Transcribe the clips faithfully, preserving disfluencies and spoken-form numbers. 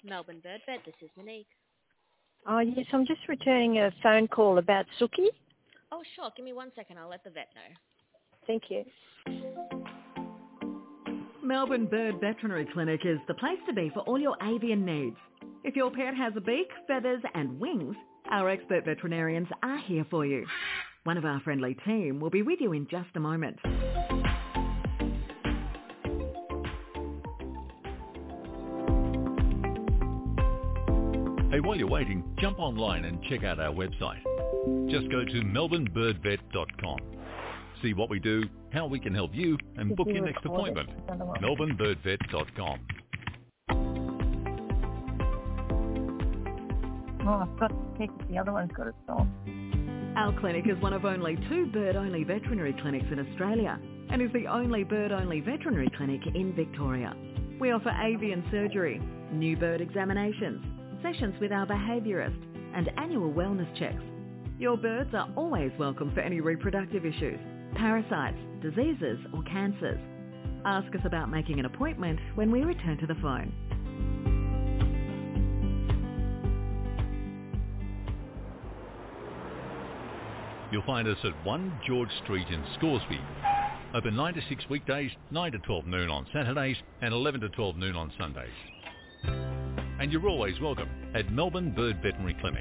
Melbourne Bird Vet, this is Monique. Oh, yes, I'm just returning a phone call about Suki. Oh, sure. Give me one second. I'll let the vet know. Thank you. Melbourne Bird Veterinary Clinic is the place to be for all your avian needs. If your pet has a beak, feathers and wings, our expert veterinarians are here for you. One of our friendly team will be with you in just a moment. Hey, while you're waiting, jump online and check out our website. Just go to melbourne bird vet dot com. See what we do, how we can help you, and book your next appointment. melbourne bird vet dot com. Oh, I've got to check if the other one's got a stop. Our clinic is one of only two bird-only veterinary clinics in Australia and is the only bird-only veterinary clinic in Victoria. We offer avian surgery, new bird examinations, sessions with our behaviourist and annual wellness checks. Your birds are always welcome for any reproductive issues, parasites, diseases or cancers. Ask us about making an appointment when we return to the phone. You'll find us at one George Street in Scoresby. Open nine to six weekdays, nine to twelve noon on Saturdays and eleven to twelve noon on Sundays. And you're always welcome at Melbourne Bird Veterinary Clinic.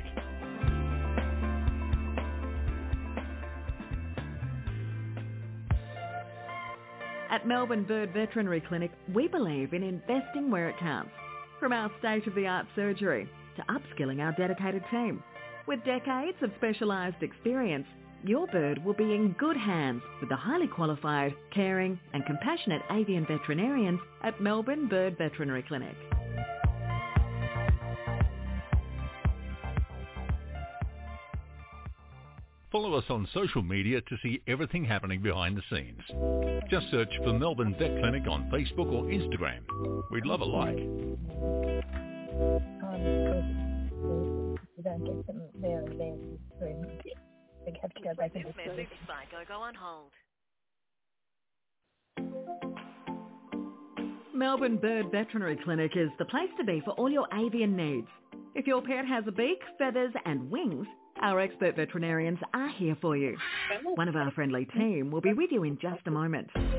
At Melbourne Bird Veterinary Clinic, we believe in investing where it counts. From our state-of-the-art surgery to upskilling our dedicated team. With decades of specialised experience, your bird will be in good hands with the highly qualified, caring and compassionate avian veterinarians at Melbourne Bird Veterinary Clinic. Follow us on social media to see everything happening behind the scenes. Just search for Melbourne Vet Clinic on Facebook or Instagram. We'd love a like. You don't get them there and then. We have to go back and Message by Go-Go on hold. Melbourne Bird Veterinary Clinic is the place to be for all your avian needs. If your pet has a beak, feathers and wings, our expert veterinarians are here for you. One of our friendly team will be with you in just a moment.